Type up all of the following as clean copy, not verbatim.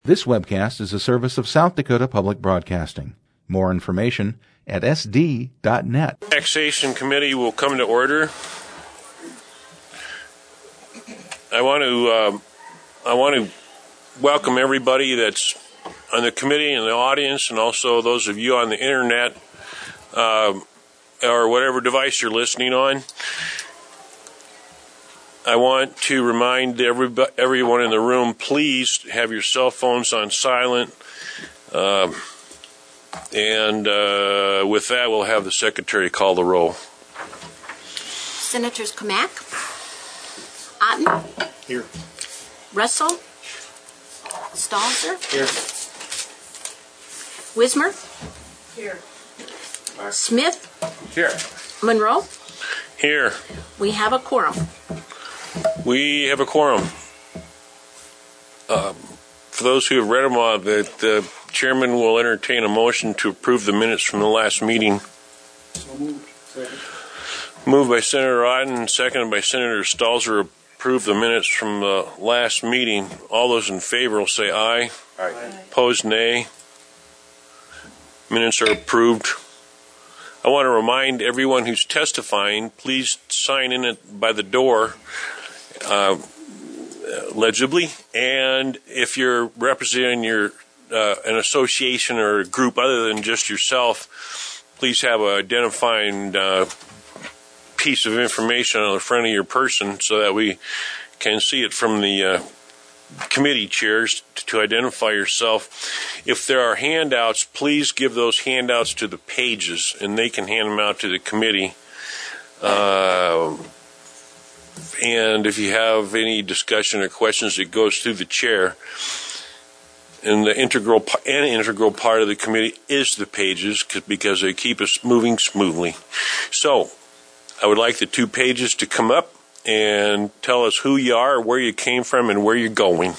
This webcast is a service of South Dakota Public Broadcasting. More information at sd.net. Taxation Committee will come to order. I want to welcome everybody that's on the committee and the audience, and also those of you on the internet or whatever device you're listening on. I want to remind everyone in the room, please have your cell phones on silent. And with that, we'll have the secretary call the roll. Senators Kamak, Otten. Here. Russell. Stalzer. Here. Wismer. Here. Smith. Here. Monroe. Here. We have a quorum. We have a quorum. For those who have read them all, the chairman will entertain a motion to approve the minutes from the last meeting. So moved. Second. Moved by Senator Otten, seconded by Senator Stalzer. Approve the minutes from the last meeting. All those in favor will say aye. Aye. Opposed, nay. Minutes are approved. I want to remind everyone who's testifying, please sign in by the door legibly. And if you're representing an association or a group other than just yourself, please have an identifying piece of information on the front of your person so that we can see it from the committee chairs to identify yourself. If there are handouts, please give those handouts to the pages, and they can hand them out to the committee. And if you have any discussion or questions, it goes through the chair. And the integral part of the committee is the pages because they keep us moving smoothly. So I would like the two pages to come up and tell us who you are, where you came from, and where you're going.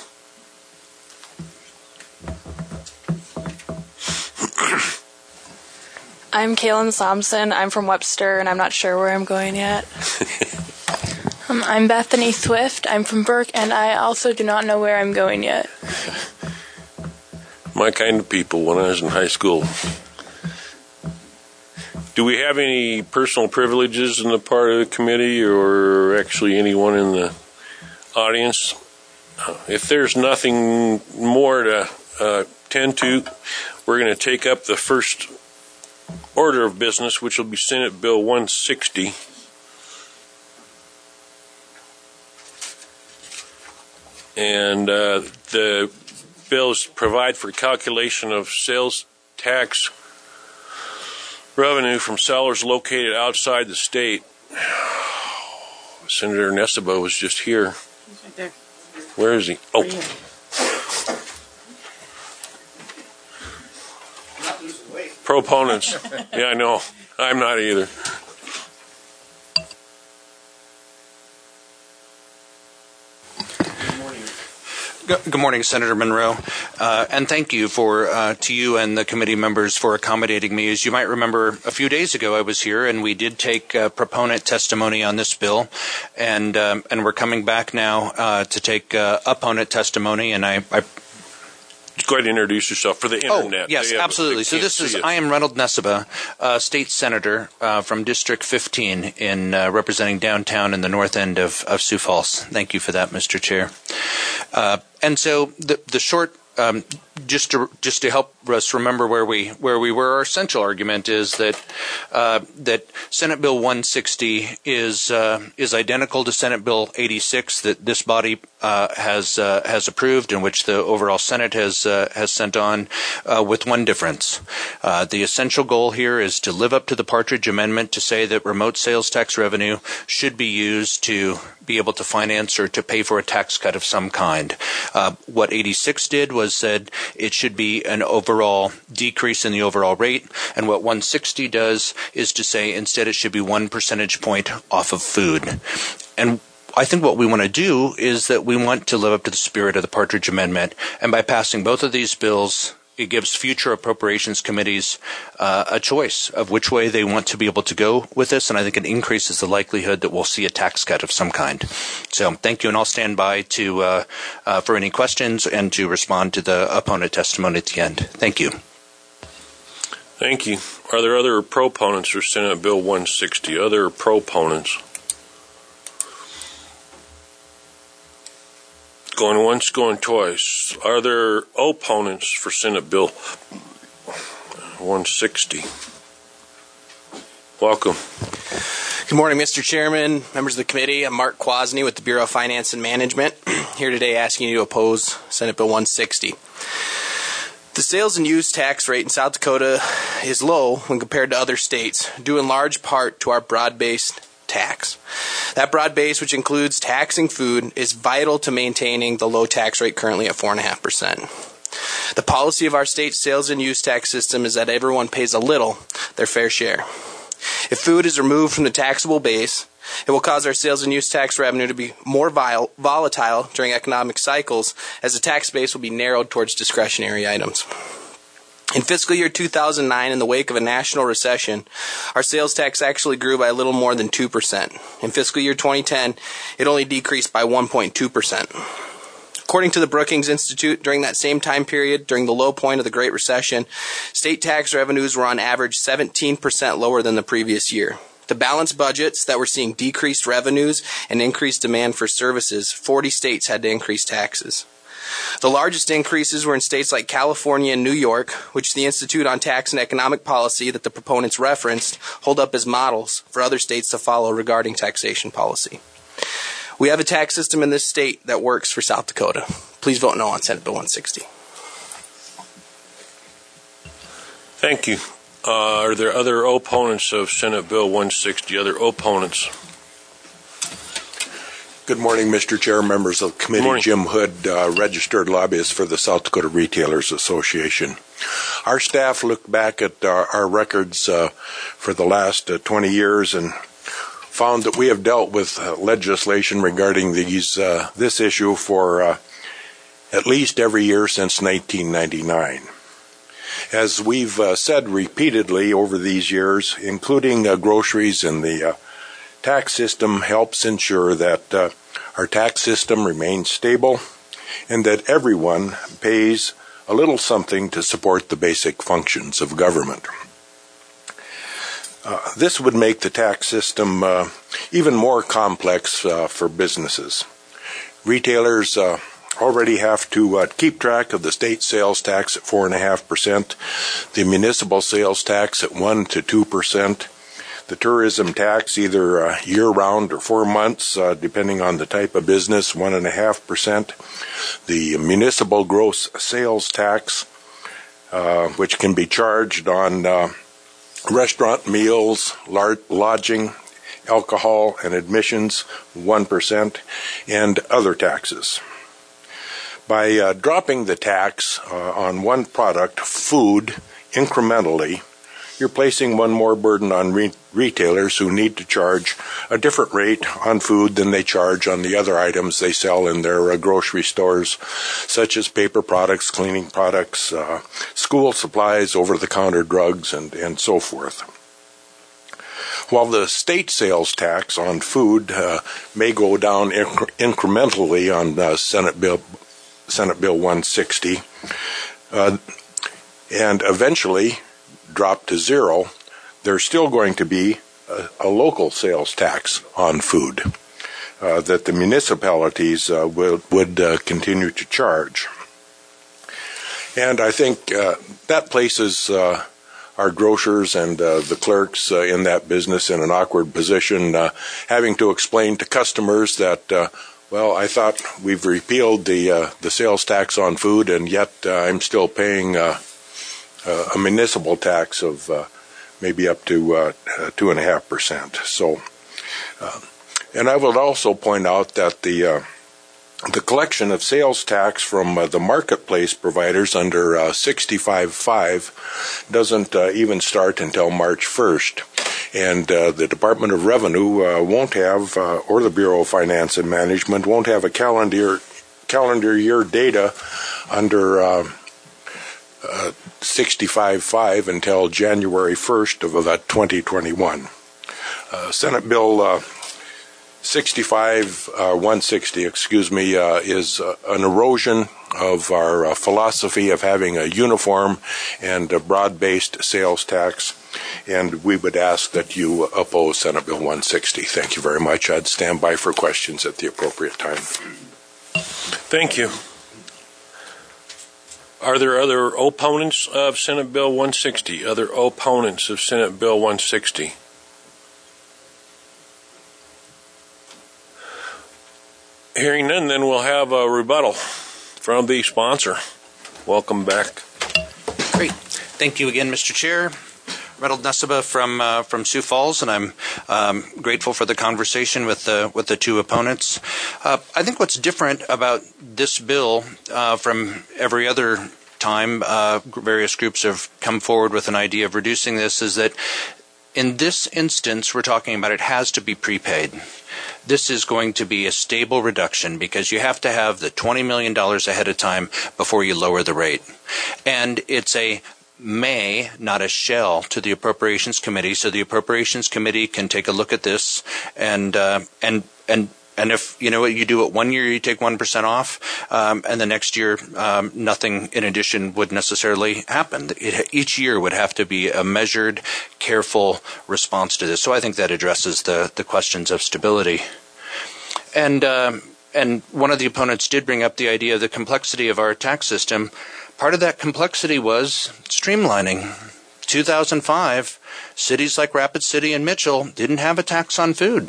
I'm Kaylin Thompson. I'm from Webster, and I'm not sure where I'm going yet. I'm Bethany Swift. I'm from Burke, and I also do not know where I'm going yet. My kind of people when I was in high school. Do we have any personal privileges in the part of the committee or actually anyone in the audience? If there's nothing more to tend to, we're going to take up the first order of business, which will be Senate Bill 160. And the bills provide for calculation of sales tax revenue from sellers located outside the state. Senator Neseba was just here. He's right there. Where is he? Oh. Proponents. Yeah, I know. I'm not either. Good morning, Senator Monroe, and thank you to you and the committee members for accommodating me. As you might remember, a few days ago I was here, and we did take proponent testimony on this bill, and we're coming back now to take opponent testimony, and I Go ahead and introduce yourself for the internet. Oh, yes, absolutely. So I am Reynold Neseba, state senator from District 15 in representing downtown and the north end of Sioux Falls. Thank you for that, Mr. Chair. And so the short, just to help us remember where we were, our essential argument is that Senate Bill 160 is identical to Senate Bill 86 that this body has approved, and which the overall Senate has sent on, with one difference. The essential goal here is to live up to the Partridge Amendment to say that remote sales tax revenue should be used to be able to finance or to pay for a tax cut of some kind. What 86 did was said it should be an overall decrease in the overall rate, and what 160 does is to say instead it should be 1 percentage point off of food. And I think what we want to do is that we want to live up to the spirit of the Partridge Amendment, and by passing both of these bills it gives future appropriations committees a choice of which way they want to be able to go with this, and I think it increases the likelihood that we'll see a tax cut of some kind. So thank you, and I'll stand by to for any questions and to respond to the opponent testimony at the end. Thank you. Thank you. Are there other proponents for Senate Bill 160? Other proponents? Going once, going twice. Are there opponents for Senate Bill 160? Welcome. Good morning, Mr. Chairman, members of the committee. I'm Mark Kwasny with the Bureau of Finance and Management, here today asking you to oppose Senate Bill 160. The sales and use tax rate in South Dakota is low when compared to other states, due in large part to our broad-based tax. That broad base, which includes taxing food, is vital to maintaining the low tax rate currently at 4.5%. The policy of our state's sales and use tax system is that everyone pays a little, their fair share. If food is removed from the taxable base, it will cause our sales and use tax revenue to be more volatile during economic cycles, as the tax base will be narrowed towards discretionary items. In fiscal year 2009, in the wake of a national recession, our sales tax actually grew by a little more than 2%. In fiscal year 2010, it only decreased by 1.2%. According to the Brookings Institute, during that same time period, during the low point of the Great Recession, state tax revenues were on average 17% lower than the previous year. To balance budgets that were seeing decreased revenues and increased demand for services, 40 states had to increase taxes. The largest increases were in states like California and New York, which the Institute on Tax and Economic Policy that the proponents referenced hold up as models for other states to follow regarding taxation policy. We have a tax system in this state that works for South Dakota. Please vote no on Senate Bill 160. Thank you. Are there other opponents of Senate Bill 160? Other opponents? Good morning, Mr. Chair, members of the committee. Jim Hood, registered lobbyist for the South Dakota Retailers Association. Our staff looked back at our records for the last 20 years and found that we have dealt with legislation regarding this issue for at least every year since 1999. As we've said repeatedly over these years, including groceries and the tax system helps ensure that our tax system remains stable and that everyone pays a little something to support the basic functions of government. This would make the tax system even more complex for businesses. Retailers already have to keep track of the state sales tax at 4.5%, the municipal sales tax at 1 to 2%, the tourism tax either year-round or 4 months, depending on the type of business, 1.5%, the municipal gross sales tax, which can be charged on restaurant meals, lodging, alcohol, and admissions, 1%, and other taxes. By dropping the tax on one product, food, incrementally, you're placing one more burden on retailers who need to charge a different rate on food than they charge on the other items they sell in their grocery stores, such as paper products, cleaning products, school supplies, over-the-counter drugs, and so forth. While the state sales tax on food may go down incrementally on Senate Bill 160, and eventually drop to zero, there's still going to be a local sales tax on food that the municipalities would continue to charge. And I think that places our grocers and the clerks in that business in an awkward position, having to explain to customers that well, I thought we've repealed the sales tax on food, and yet I'm still paying a municipal tax of maybe up to 2.5%. So, and I would also point out that the collection of sales tax from the marketplace providers under 65.5 doesn't even start until March 1st. And the Department of Revenue won't have, or the Bureau of Finance and Management won't have a calendar year data under 65.5 until January 1st of 2021. Senate Bill 160, is an erosion of our philosophy of having a uniform and a broad-based sales tax, and we would ask that you oppose Senate Bill 160. Thank you very much. I'd stand by for questions at the appropriate time. Thank you. Are there other opponents of Senate Bill 160? Other opponents of Senate Bill 160? Hearing none, then we'll have a rebuttal from the sponsor. Welcome back. Great. Thank you again, Mr. Chair. Reynold Neseba from Sioux Falls, and I'm grateful for the conversation with the two opponents. I think what's different about this bill from every other time various groups have come forward with an idea of reducing this is that in this instance we're talking about it has to be prepaid. This is going to be a stable reduction because you have to have the $20 million ahead of time before you lower the rate. And it's a may, not a shall, to the Appropriations Committee, so the Appropriations Committee can take a look at this and if you do it 1 year, you take 1% off, and the next year nothing in addition would necessarily happen. Each year would have to be a measured, careful response to this. So I think that addresses the questions of stability. And one of the opponents did bring up the idea of the complexity of our tax system. Part of that complexity was streamlining. 2005, cities like Rapid City and Mitchell didn't have a tax on food.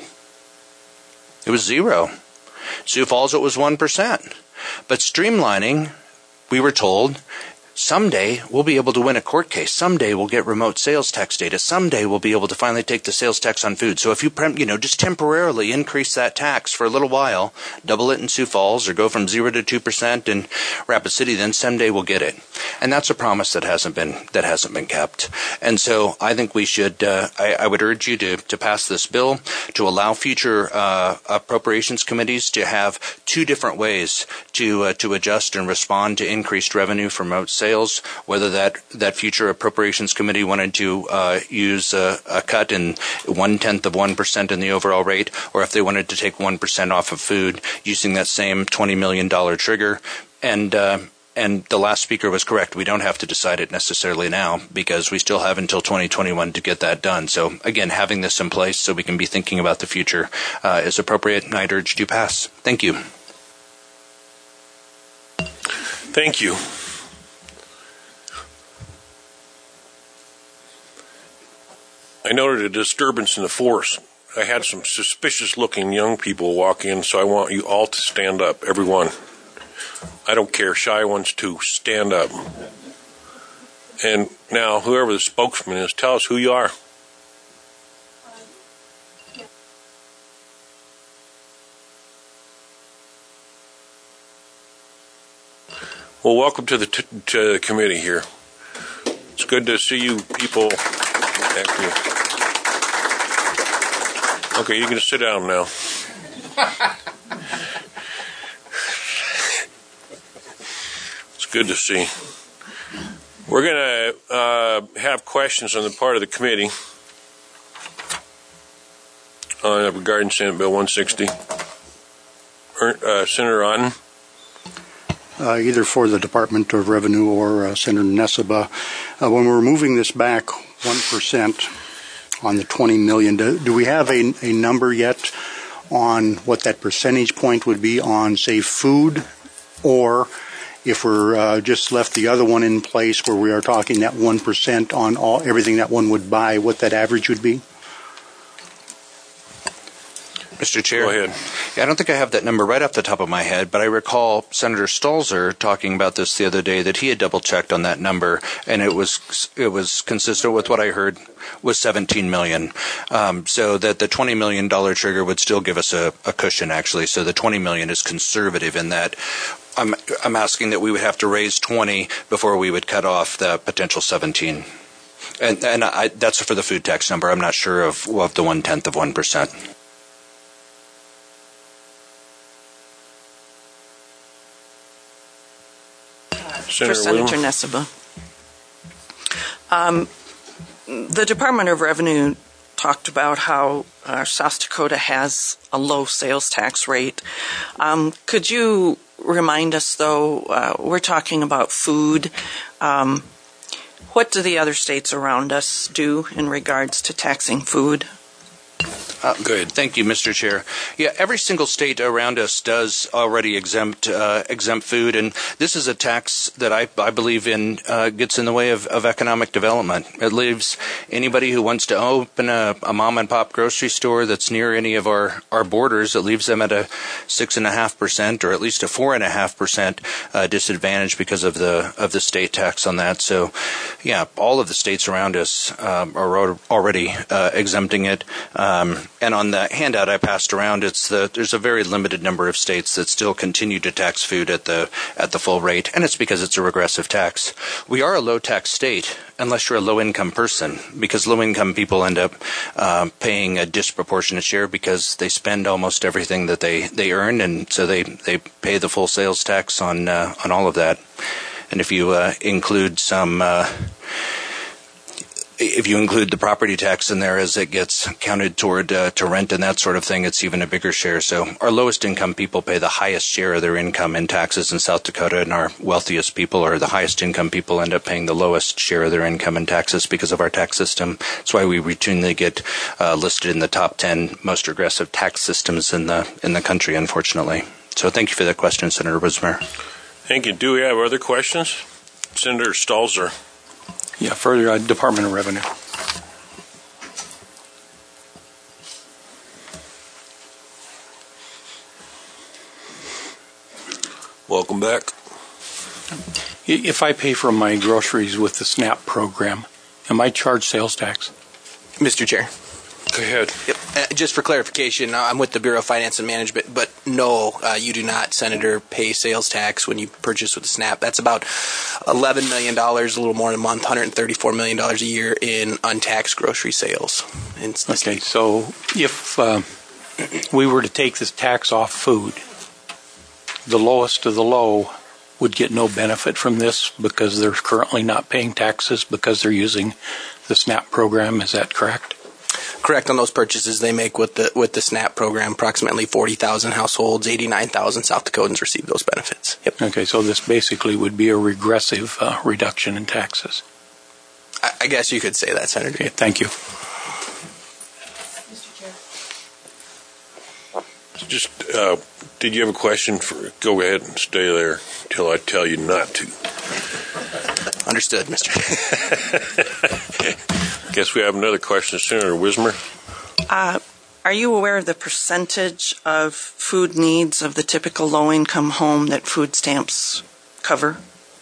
It was 0. Sioux Falls, it was 1%. But streamlining, we were told, someday we'll be able to win a court case. Someday we'll get remote sales tax data. Someday we'll be able to finally take the sales tax on food. So if you just temporarily increase that tax for a little while, double it in Sioux Falls or go from 0 to 2% in Rapid City, then someday we'll get it. And that's a promise that hasn't been kept. And so I think we should. I would urge you to pass this bill to allow future appropriations committees to have two different ways to adjust and respond to increased revenue from remote sales, whether that future appropriations committee wanted to use a cut in 0.1% in the overall rate, or if they wanted to take 1% off of food using that same $20 million trigger. And the last speaker was correct. We don't have to decide it necessarily now because we still have until 2021 to get that done. So again, having this in place so we can be thinking about the future is appropriate, and I'd urge you to pass. Thank you. Thank you. I noted a disturbance in the force. I had some suspicious-looking young people walk in, so I want you all to stand up, everyone. I don't care, shy ones too. Stand up. And now, whoever the spokesman is, tell us who you are. Well, welcome to the committee here. It's good to see you people. Okay, you can sit down now. It's good to see. We're going to have questions on the part of the committee regarding Senate Bill 160. Senator Otten. Either for the Department of Revenue or Senator Neseba. When we're moving this back 1% on the $20 million, do we have a number yet on what that percentage point would be on, say, food? Or if we're just left the other one in place where we are talking that 1% on everything that one would buy, what that average would be? Mr. Chair. Go ahead. Yeah, I don't think I have that number right off the top of my head, but I recall Senator Stalzer talking about this the other day, that he had double-checked on that number, and it was consistent with what I heard was $17 million. So that the $20 million trigger would still give us a cushion, actually. So the $20 million is conservative in that. I'm asking that we would have to raise 20 before we would cut off the potential 17. And that's for the food tax number. I'm not sure of the 0.1 of 1%. For Senator Neseba. The Department of Revenue talked about how South Dakota has a low sales tax rate. Could you remind us, though, we're talking about food. What do the other states around us do in regards to taxing food? Good. Thank you, Mr. Chair. Yeah, every single state around us does already exempt food, and this is a tax that I believe in gets in the way of economic development. It leaves anybody who wants to open a mom and pop grocery store that's near any of our borders, it leaves them at a 6.5% or at least a 4.5% disadvantage because of the state tax on that. So, yeah, all of the states around us are already exempting it. And on the handout I passed around, there's a very limited number of states that still continue to tax food at the full rate, and it's because it's a regressive tax. We are a low tax state unless you're a low income person, because low income people end up paying a disproportionate share because they spend almost everything that they earn, and so they pay the full sales tax on all of that. And if you include if you include the property tax in there as it gets counted toward to rent and that sort of thing, it's even a bigger share. So our lowest income people pay the highest share of their income in taxes in South Dakota, and our wealthiest people, or the highest income people, end up paying the lowest share of their income in taxes because of our tax system. That's why we routinely get listed in the top 10 most regressive tax systems in the country, unfortunately. So thank you for that question, Senator Wismer. Thank you. Do we have other questions? Senator Stalzer. Yeah, further, Department of Revenue. Welcome back. If I pay for my groceries with the SNAP program, am I charged sales tax? Mr. Chair. Go ahead. Yep. Just for clarification, I'm with the Bureau of Finance and Management, but no, you do not, Senator, pay sales tax when you purchase with the SNAP. That's about $11 million, a little more than a month, $134 million a year in untaxed grocery sales. Okay, so if we were to take this tax off food, the lowest of the low would get no benefit from this because they're currently not paying taxes because they're using the SNAP program. Is that correct? Correct. On those purchases they make with the SNAP program, approximately 40,000 households, 89,000 South Dakotans receive those benefits. Yep. Okay, so this basically would be a regressive reduction in taxes. I guess you could say that, Senator. Okay, thank you. Mr. Chair. Just, did you have a question? Go ahead and stay there till I tell you not to. Understood, Mr. Guess we have another question, Senator Wismer. Are you aware of the percentage of food needs of the typical low-income home that food stamps cover?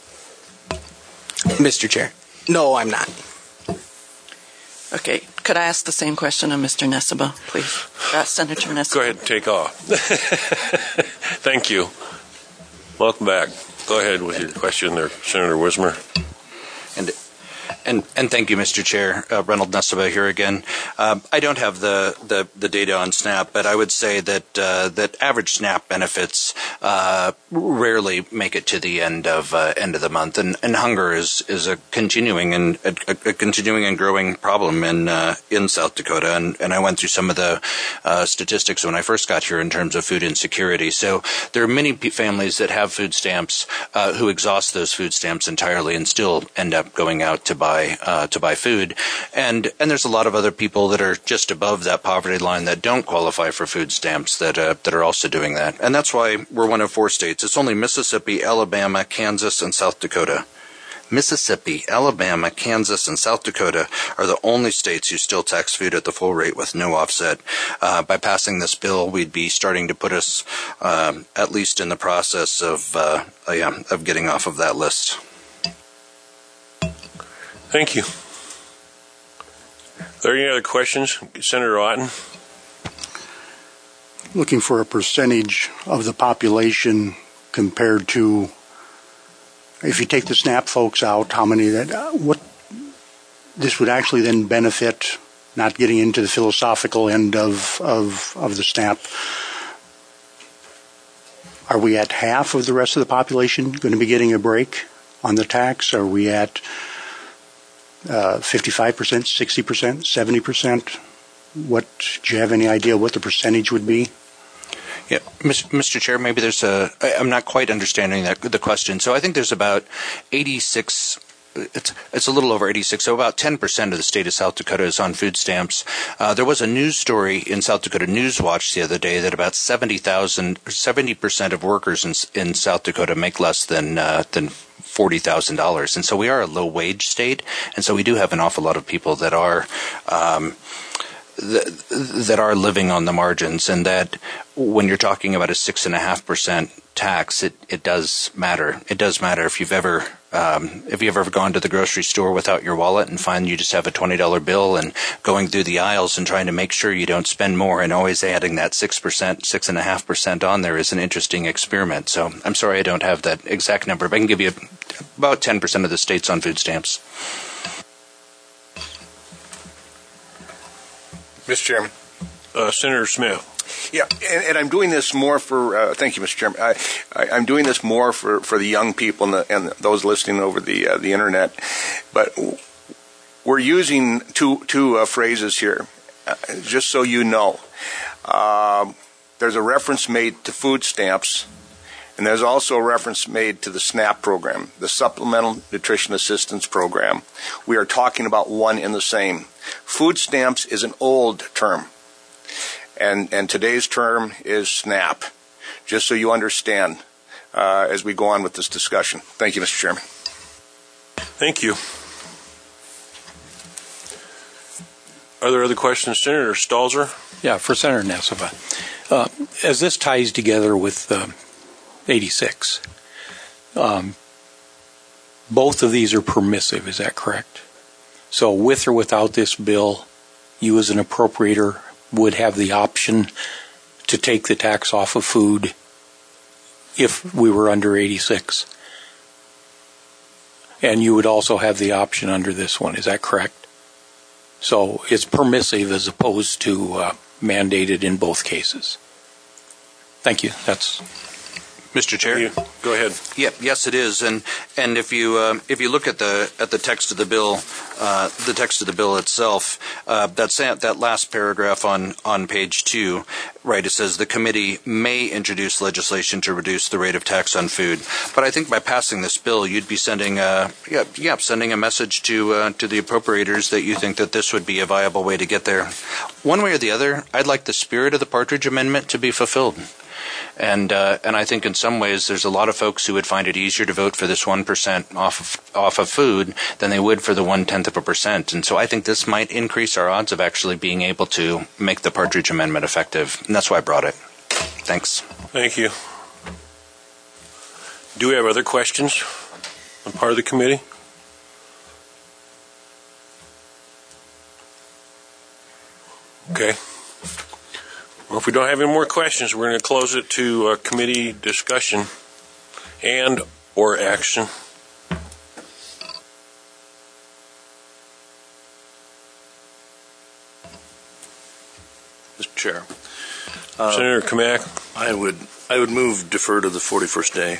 Mr. Chair. No, I'm not. Okay. Could I ask the same question of Mr. Neseba, please? Senator Neseba. Go ahead and take off. Thank you. Welcome back. Go ahead with your question there, Senator Wismer. And thank you, Mr. Chair. Reynold Neseba here again. I don't have the data on SNAP, but I would say that average SNAP benefits rarely make it to the end of the month, and hunger is a continuing and growing problem in South Dakota. And I went through some of the statistics when I first got here in terms of food insecurity. So there are many families that have food stamps who exhaust those food stamps entirely and still end up going out to buy food, and there's a lot of other people that are just above that poverty line that don't qualify for food stamps that are also doing that, and that's why we're one of 4 states. It's only Mississippi, Alabama, Kansas, and South Dakota. Mississippi, Alabama, Kansas, and South Dakota are the only states who still tax food at the full rate with no offset. By passing this bill, we'd be starting to put us at least in the process of getting off of that list. Thank you. Are there any other questions? Senator Otten? Looking for a percentage of the population compared to, if you take the SNAP folks out, how many what this would actually then benefit, not getting into the philosophical end of the SNAP. Are we at half of the rest of the population going to be getting a break on the tax? Are we at 55%, 60%, 70%? Do you have any idea what the percentage would be? Yeah, Mr. Chair, maybe I'm not quite understanding the question. So I think there's about 86, it's a little over 86, so about 10% of the state of South Dakota is on food stamps. There was a news story in South Dakota Newswatch the other day that about 70% of workers in South Dakota make less than $40,000. And so we are a low-wage state, and so we do have an awful lot of people that are living on the margins, and that when you're talking about a 6.5% tax, it does matter. It does matter if you've ever gone to the grocery store without your wallet and find you just have a $20 bill and going through the aisles and trying to make sure you don't spend more, and always adding that 6.5% on there is an interesting experiment. So I'm sorry I don't have that exact number, but I can give you about 10% of the states on food stamps. Mr. Chairman. Senator Smith. Yeah, and I'm doing this more for, thank you, Mr. Chairman. I'm doing this more for the young people and those listening over the internet. But we're using two phrases here, just so you know. There's a reference made to food stamps, and there's also a reference made to the SNAP program, the Supplemental Nutrition Assistance Program. We are talking about one and the same. Food stamps is an old term, and today's term is SNAP, just so you understand as we go on with this discussion. Thank you, Mr. Chairman. Thank you. Are there other questions, Senator Stalzer? Yeah, for Senator Nessebar. As this ties together with 86, both of these are permissive, is that correct? So with or without this bill, you as an appropriator would have the option to take the tax off of food if we were under 86. And you would also have the option under this one, is that correct? So it's permissive as opposed to mandated in both cases. Thank you. That's Mr. Chair. Go ahead. Yep. Yes, it is. And if you look at the text of the bill, itself, that last paragraph on page 2, right? It says the committee may introduce legislation to reduce the rate of tax on food. But I think by passing this bill, you'd be sending a message to the appropriators that you think that this would be a viable way to get there. One way or the other, I'd like the spirit of the Partridge Amendment to be fulfilled. And I think in some ways there's a lot of folks who would find it easier to vote for this 1% off of food than they would for the 0.1%. And so I think this might increase our odds of actually being able to make the Partridge Amendment effective. And that's why I brought it. Thanks. Thank you. Do we have other questions on part of the committee? Okay. Well, if we don't have any more questions, we're going to close it to committee discussion and or action. Mr. Chair. Senator Kamak. I would move defer to the 41st day.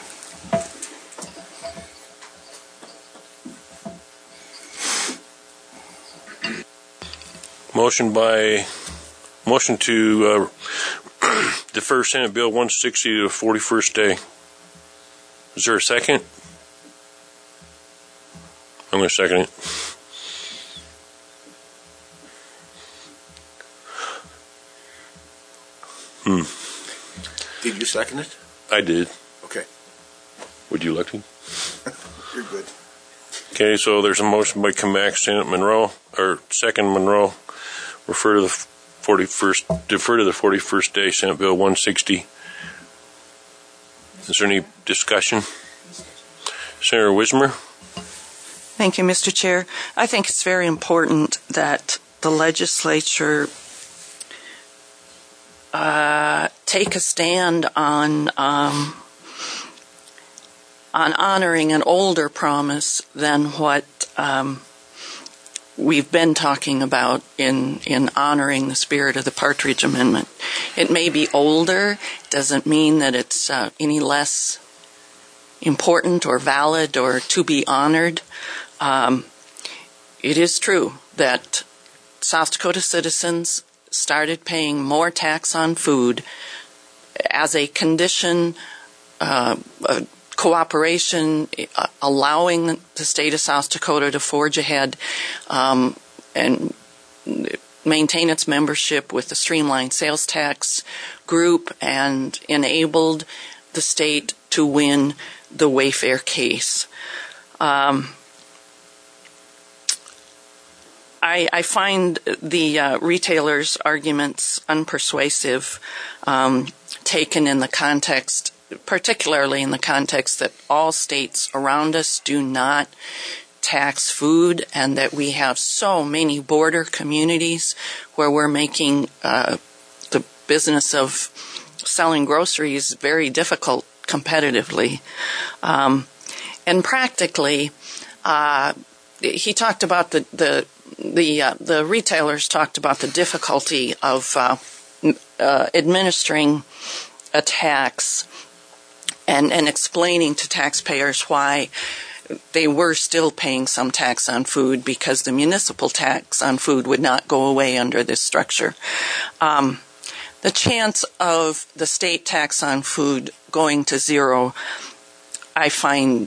Motion to defer Senate Bill 160 to the 41st day. Is there a second? I'm going to second it. Did you second it? I did. Okay. Would you like to? You're good. Okay, so there's a motion by Kamak, Senate Monroe, or second Monroe, defer to the 41st day, Senate Bill 160. Is there any discussion? Senator Wismer? Thank you, Mr. Chair. I think it's very important that the legislature take a stand on honoring an older promise than what we've been talking about in honoring the spirit of the Partridge Amendment. It may be older, doesn't mean that it's any less important or valid or to be honored. it is true that South Dakota citizens started paying more tax on food as a condition, cooperation, allowing the state of South Dakota to forge ahead and maintain its membership with the streamlined sales tax group, and enabled the state to win the Wayfair case. I find the retailers' arguments unpersuasive, taken in the context, particularly in the context that all states around us do not tax food, and that we have so many border communities where we're making the business of selling groceries very difficult competitively. And practically, he talked about the retailers talked about the difficulty of administering a tax and explaining to taxpayers why they were still paying some tax on food, because the municipal tax on food would not go away under this structure. The chance of the state tax on food going to zero, I find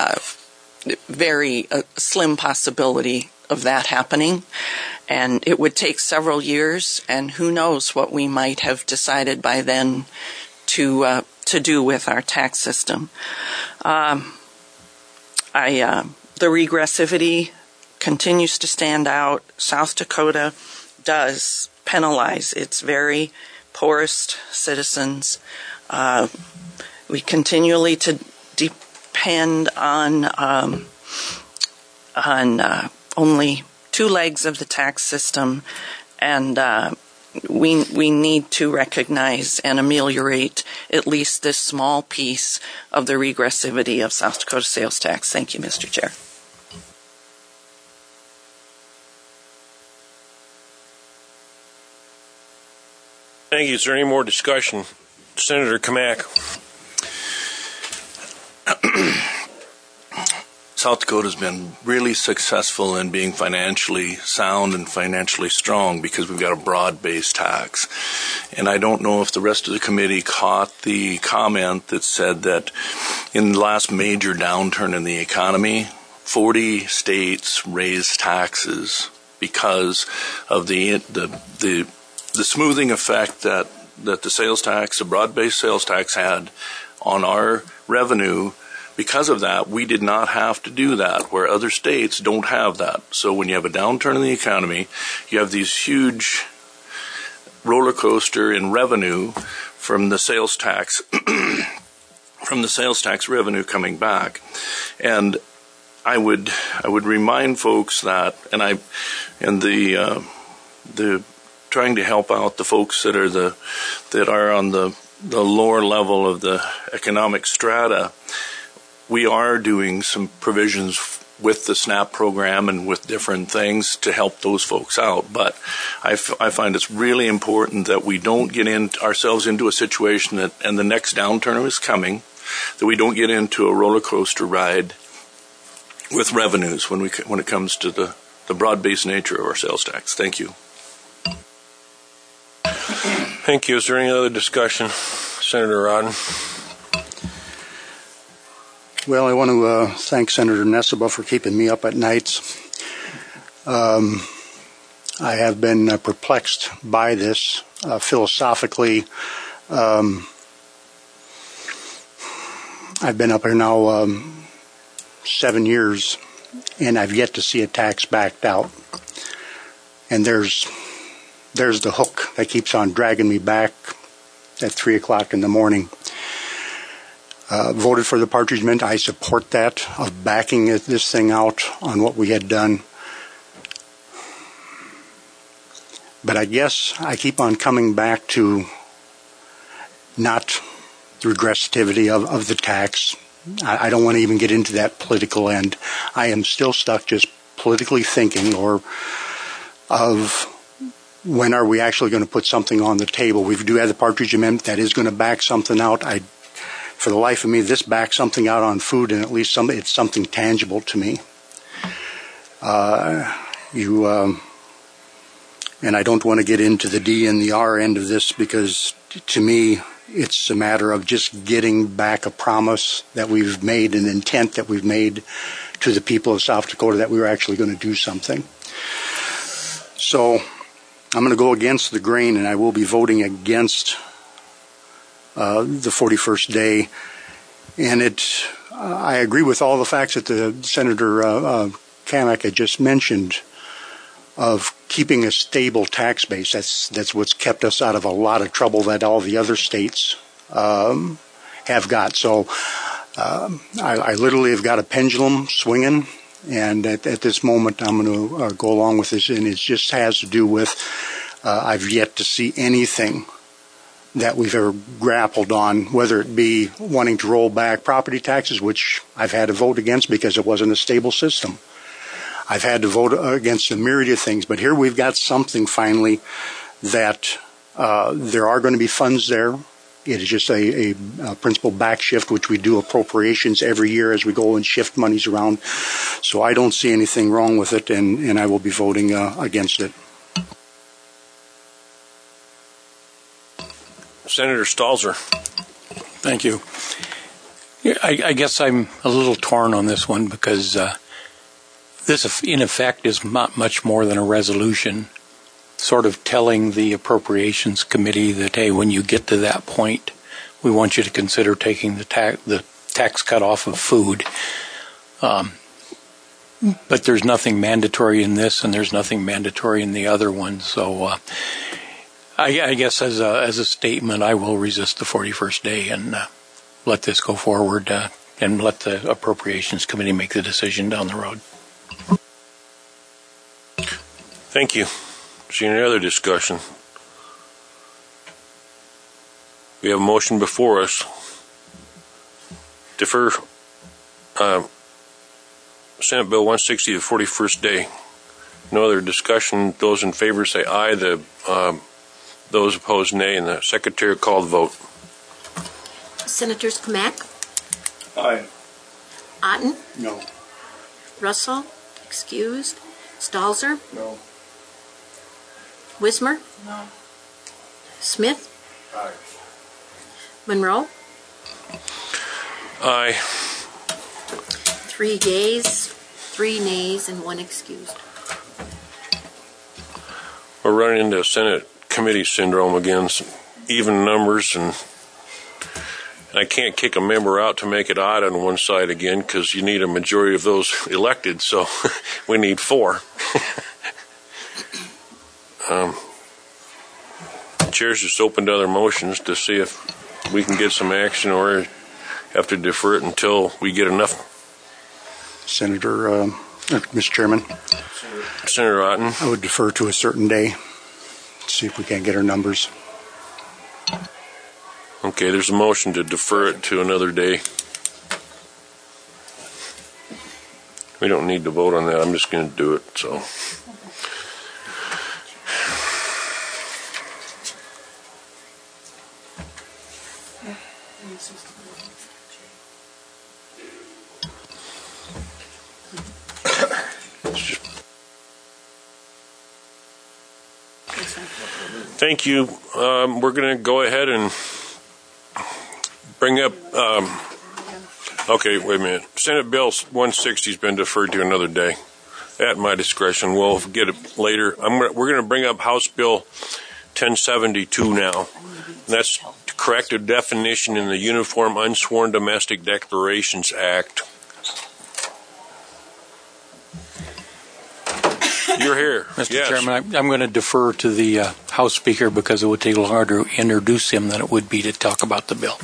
very slim possibility of that happening, and it would take several years, and who knows what we might have decided by then to do with our tax system. The regressivity continues to stand out. South Dakota does penalize its very poorest citizens. We continually to depend on only two legs of the tax system, and we need to recognize and ameliorate at least this small piece of the regressivity of South Dakota sales tax. Thank you, Mr. Chair. Thank you. Is there any more discussion? Senator Kamak. South Dakota's been really successful in being financially sound and financially strong because we've got a broad-based tax. And I don't know if the rest of the committee caught the comment that said that in the last major downturn in the economy, 40 states raised taxes because of the smoothing effect that the sales tax, the broad-based sales tax, had on our revenue. Because of that, we did not have to do that, where other states don't have that. So when you have a downturn in the economy, you have these huge roller coaster in revenue from the sales tax, from the sales tax revenue coming back. And I would remind folks that, and the trying to help out the folks that are on the lower level of the economic strata. We are doing some provisions with the SNAP program and with different things to help those folks out. But I find it's really important that we don't get ourselves into a situation that, and the next downturn is coming, that we don't get into a roller coaster ride with revenues when it comes to the broad-based nature of our sales tax. Thank you. Thank you. Is there any other discussion? Senator Rodden. Well, I want to thank Senator Nessebar for keeping me up at nights. I have been perplexed by this philosophically. I've been up here now 7 years, and I've yet to see a tax backed out. And there's the hook that keeps on dragging me back at 3 o'clock in the morning. Voted for the Partridge Amendment. I support that, of backing this thing out on what we had done. But I guess I keep on coming back to not the regressivity of the tax. I don't want to even get into that political end. I am still stuck just politically thinking of when are we actually going to put something on the table. We do have the Partridge Amendment that is going to back something out. For the life of me, this backs something out on food, and at least it's something tangible to me. And I don't want to get into the D and the R end of this because, to me, it's a matter of just getting back a promise that we've made, an intent that we've made to the people of South Dakota that we were actually going to do something. So I'm going to go against the grain, and I will be voting against the 41st day. And I agree with all the facts that the Senator Kamak had just mentioned of keeping a stable tax base. That's what's kept us out of a lot of trouble that all the other states have got. So I literally have got a pendulum swinging, and at this moment I'm going to go along with this, and it just has to do with I've yet to see anything that we've ever grappled on, whether it be wanting to roll back property taxes, which I've had to vote against because it wasn't a stable system. I've had to vote against a myriad of things, but here we've got something finally that there are going to be funds there. It is just a principal back shift, which we do appropriations every year as we go and shift monies around. So I don't see anything wrong with it, and I will be voting against it. Senator Stalzer. Thank you. I guess I'm a little torn on this one because this, in effect, is not much more than a resolution sort of telling the Appropriations Committee that, hey, when you get to that point, we want you to consider taking the tax cut off of food. But there's nothing mandatory in this, and there's nothing mandatory in the other one. So I guess as a statement, I will resist the 41st day and let this go forward and let the Appropriations Committee make the decision down the road. Thank you. Is there any other discussion? We have a motion before us. Defer Senate Bill 160 to 41st day. No other discussion. Those in favor say aye. Those opposed nay, and the Secretary will call the vote. Senators Kamak? Aye. Otten? No. Russell? Excused. Stalzer? No. Wismer? No. Smith? Aye. Monroe? Aye. 3 yeas, 3 nays, and 1 excused. We're running into Senate committee syndrome again, even numbers, and I can't kick a member out to make it odd on one side again because you need a majority of those elected, so we need 4. The chair's just open to other motions to see if we can get some action or have to defer it until we get enough. Mr. Chairman. Senator Otten. I would defer to a certain day. See if we can't get our numbers. Okay, there's a motion to defer it to another day. We don't need to vote on that. I'm just going to do it, so. Thank you. We're going to go ahead and bring up, okay, wait a minute. Senate Bill 160 has been deferred to another day. At my discretion, we'll get it later. We're going to bring up House Bill 1072 now. And that's to correct a definition in the Uniform Unsworn Domestic Declarations Act. You're here. Mr. Yes. Chairman, I'm going to defer to the House Speaker because it would take longer to introduce him than it would be to talk about the bill.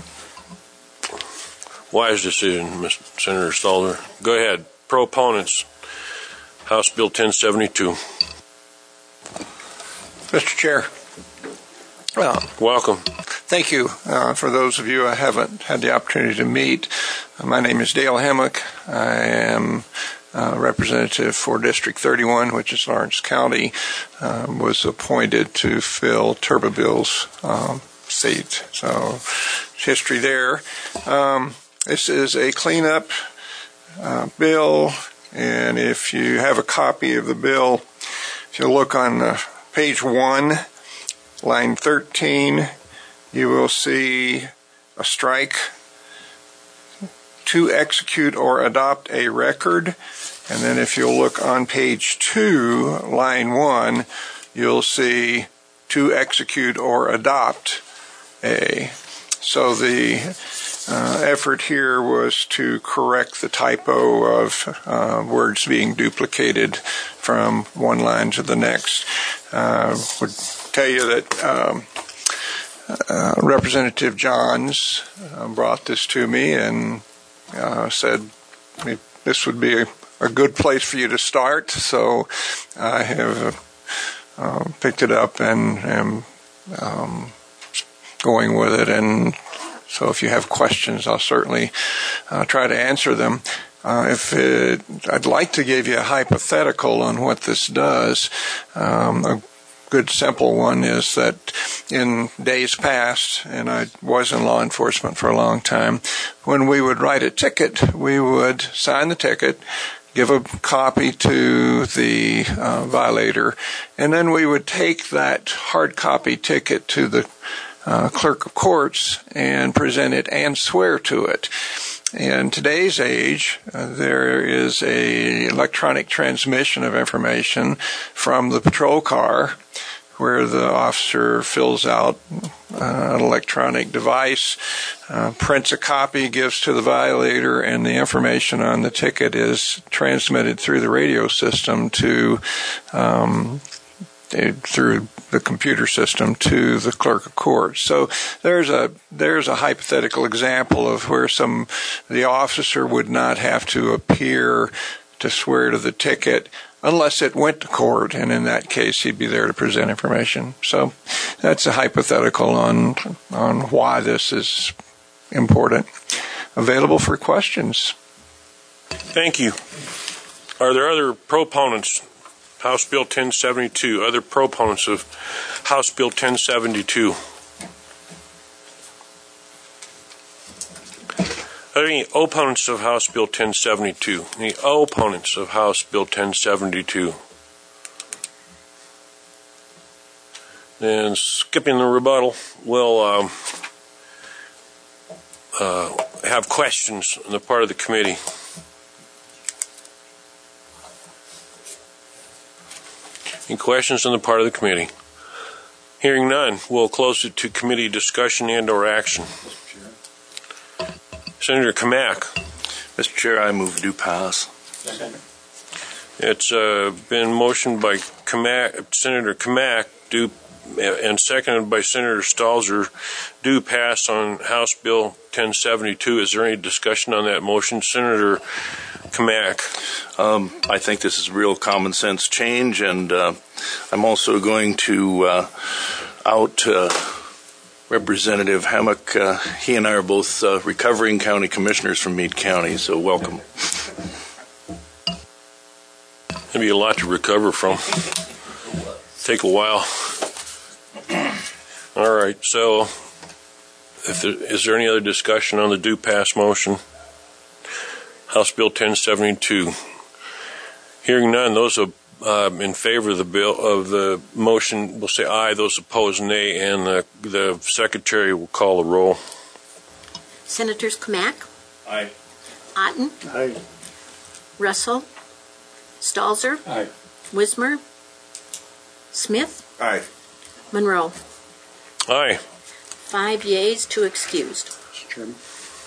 Wise decision, Mr. Senator Stalzer. Go ahead. Proponents, House Bill 1072. Mr. Chair. Welcome. Thank you. For those of you I haven't had the opportunity to meet, my name is Dale Hammock. I am representative for District 31, which is Lawrence County, was appointed to fill Turbeville's seat. So, history there. This is a cleanup bill And if you have a copy of the bill, if you look on page 1, line 13, you will see a strike to execute or adopt a record. And then if you'll look on page 2, line 1, you'll see to execute or adopt a. So the effort here was to correct the typo of words being duplicated from one line to the next. Would tell you that Representative Johns brought this to me and said this would be a good place for you to start. So I have picked it up and am going with it. And so if you have questions, I'll certainly try to answer them. I'd like to give you a hypothetical on what this does. A good simple one is that in days past, and I was in law enforcement for a long time, when we would write a ticket, we would sign the ticket, give a copy to the violator, and then we would take that hard copy ticket to the clerk of courts and present it and swear to it. In today's age, there is a electronic transmission of information from the patrol car where the officer fills out an electronic device, prints a copy, gives to the violator, and the information on the ticket is transmitted through the radio system to through the computer system to the clerk of court. So there's a hypothetical example of where the officer would not have to appear to swear to the ticket unless it went to court, and in that case he'd be there to present information. So that's a hypothetical on why this is important. Available for questions. Thank you. Are there other proponents? House Bill 1072. Other proponents of House Bill 1072. Are there any opponents of House Bill 1072? Any opponents of House Bill 1072? And skipping the rebuttal, we'll have questions on the part of the committee. Any questions on the part of the committee? Hearing none, we'll close it to committee discussion and or action. Senator Kamak. Mr. Chair, I move do pass. It's been motioned by Senator Kamak and seconded by Senator Stalzer, do pass on House Bill 1072. Is there any discussion on that motion? Senator Kamak. I think this is real common sense change, and I'm also going to out Representative Hammock. He and I are both recovering county commissioners from Meade County, so welcome. There'll be a lot to recover from. Take a while. All right, so is there any other discussion on the do pass motion? House Bill 1072. Hearing none, those in favor of the bill of the motion will say aye. Those opposed, nay, and the secretary will call the roll. Senators Kamak, Aye. Otten, Aye. Russell, Stalzer, Aye. Wismer, Smith, Aye. Monroe. Aye. 5 yeas, 2 excused. Mr. Chairman.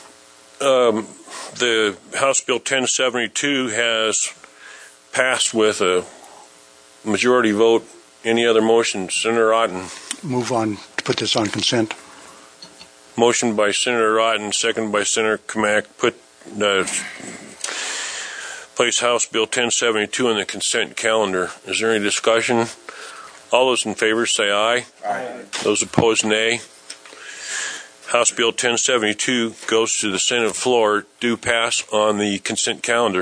The House Bill 1072 has passed with a majority vote. Any other motions? Senator Otten. Move on to put this on consent. Motion by Senator Otten, second by Senator Kamak. Place House Bill 1072 on the consent calendar. Is there any discussion? All those in favor say aye. Aye. Those opposed, nay. House Bill 1072 goes to the Senate floor. Do pass on the consent calendar.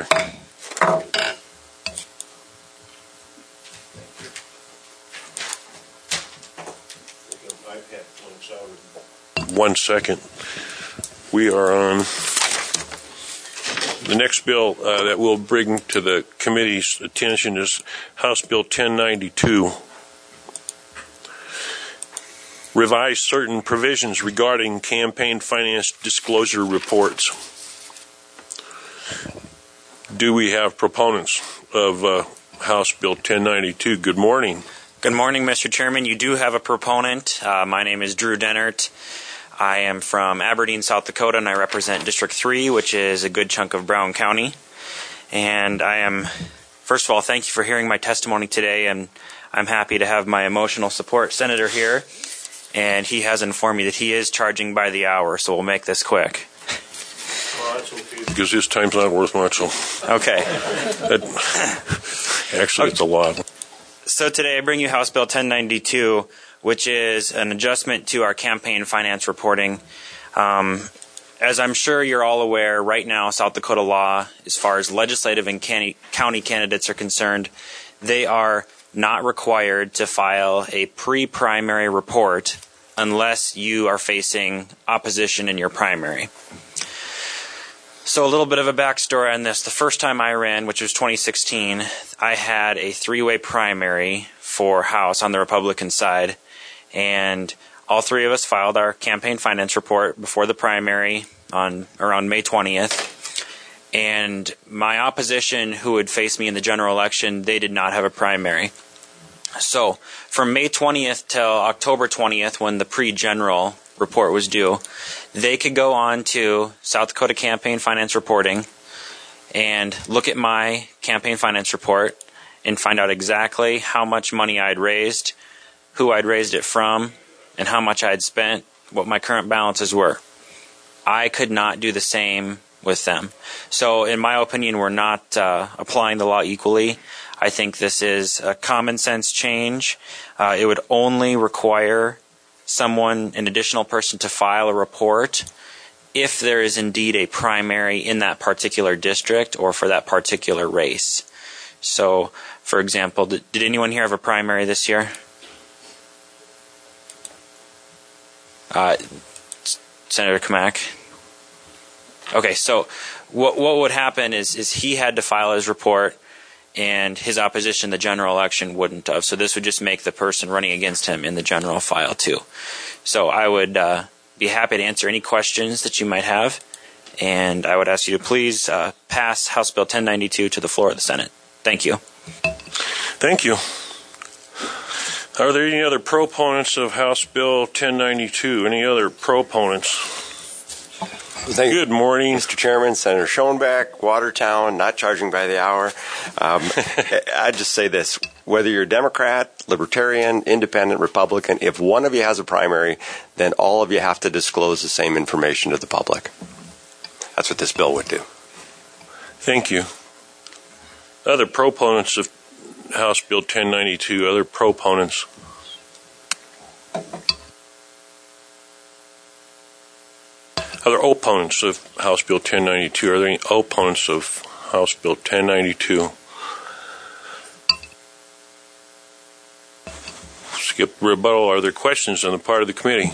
One second. We are on The next bill that we'll bring to the committee's attention is House Bill 1092. Revise certain provisions regarding campaign finance disclosure reports. Do we have proponents of House Bill 1092? Good morning. Good morning, Mr. Chairman. You do have a proponent. My name is Drew Dennert. I am from Aberdeen, South Dakota, and I represent District 3, which is a good chunk of Brown County. And first of all, thank you for hearing my testimony today, and I'm happy to have my emotional support senator here. And he has informed me that he is charging by the hour, so we'll make this quick. Well, that's okay, because his time's not worth much. So. Okay. Actually, it's a lot. So today I bring you House Bill 1092, which is an adjustment to our campaign finance reporting. As I'm sure you're all aware, right now South Dakota law, as far as legislative and county candidates are concerned, they are not required to file a pre-primary report unless you are facing opposition in your primary. So a little bit of a backstory on this. The first time I ran, which was 2016, I had a three-way primary for House on the Republican side, and all three of us filed our campaign finance report before the primary on around May 20th. And my opposition, who would face me in the general election, they did not have a primary. So from May 20th till October 20th, when the pre-general report was due, they could go on to South Dakota Campaign Finance Reporting and look at my campaign finance report and find out exactly how much money I'd raised, who I'd raised it from, and how much I'd spent, what my current balances were. I could not do the same with them. So in my opinion, we're not applying the law equally. I think this is a common sense change. It would only require an additional person to file a report if there is indeed a primary in that particular district or for that particular race. So, for example, did anyone here have a primary this year? Senator Kamak? Okay, so what would happen is he had to file his report, and his opposition, the general election, wouldn't have. So this would just make the person running against him in the general file too. So I would be happy to answer any questions that you might have, and I would ask you to please pass House Bill 1092 to the floor of the Senate. Thank you. Thank you. Are there any other proponents of House Bill 1092? Any other proponents? Good morning. Mr. Chairman, Senator Schoenbeck, Watertown, not charging by the hour. I'd just say this. Whether you're Democrat, Libertarian, Independent, Republican, if one of you has a primary, then all of you have to disclose the same information to the public. That's what this bill would do. Thank you. Other proponents of House Bill 1092, other proponents? Other opponents of House Bill 1092? Are there any opponents of House Bill 1092? Skip rebuttal. Are there questions on the part of the committee?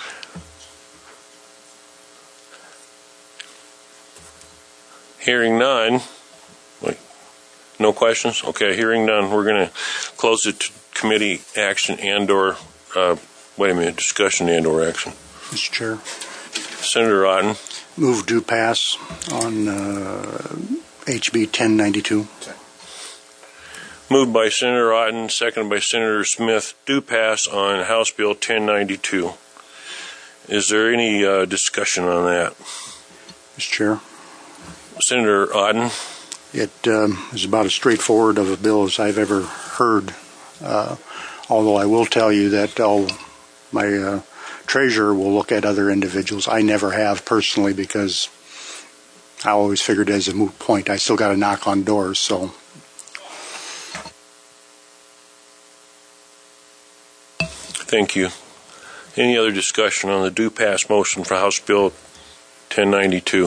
Hearing none. Wait, no questions? Okay, hearing none. We're going to close it to committee action discussion and or action. Mr. Chair. Senator Otten. Move to pass on HB 1092. Moved by Senator Otten, seconded by Senator Smith. Do pass on House Bill 1092. Is there any discussion on that? Mr. Chair. Senator Otten. It is about as straightforward of a bill as I've ever heard. Although I will tell you that my treasurer will look at other individuals. I never have personally because I always figured it as a moot point. I still got to knock on doors, so. Thank you. Any other discussion on the do pass motion for House Bill 1092?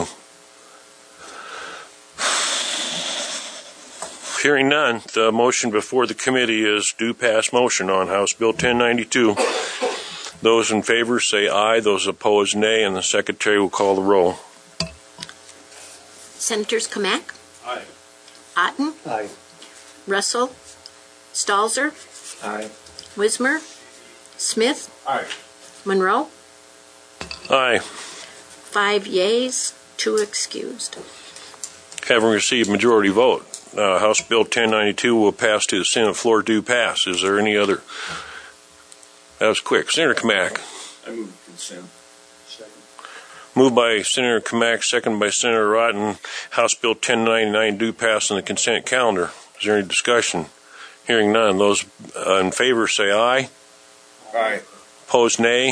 Hearing none, the motion before the committee is do pass motion on House Bill 1092. Those in favor say aye, those opposed nay, and the Secretary will call the roll. Senators Kamak, Aye. Otten, Aye. Russell, Stalzer, Aye. Wismer, Smith, Aye. Monroe. Aye. 5 yeas, 2 excused. Having received majority vote, House Bill 1092 will pass to the Senate floor due pass. Is there any other? That was quick. Senator Kamak. I move consent. Second. Moved by Senator Kamak, second by Senator Rotten. House Bill 1099 do pass on the consent calendar. Is there any discussion? Hearing none. Those in favor say aye. Aye. Opposed, nay.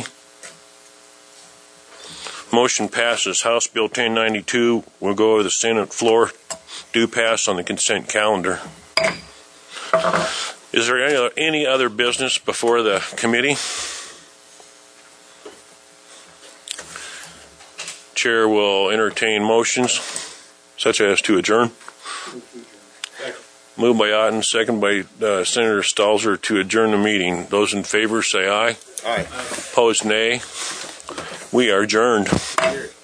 Motion passes. House Bill 1092 will go over the Senate floor. Do pass on the consent calendar. Is there any other business before the committee? Chair will entertain motions such as to adjourn. Moved by Otten, second by Senator Stalzer to adjourn the meeting. Those in favor say aye. Aye. Opposed, nay. We are adjourned.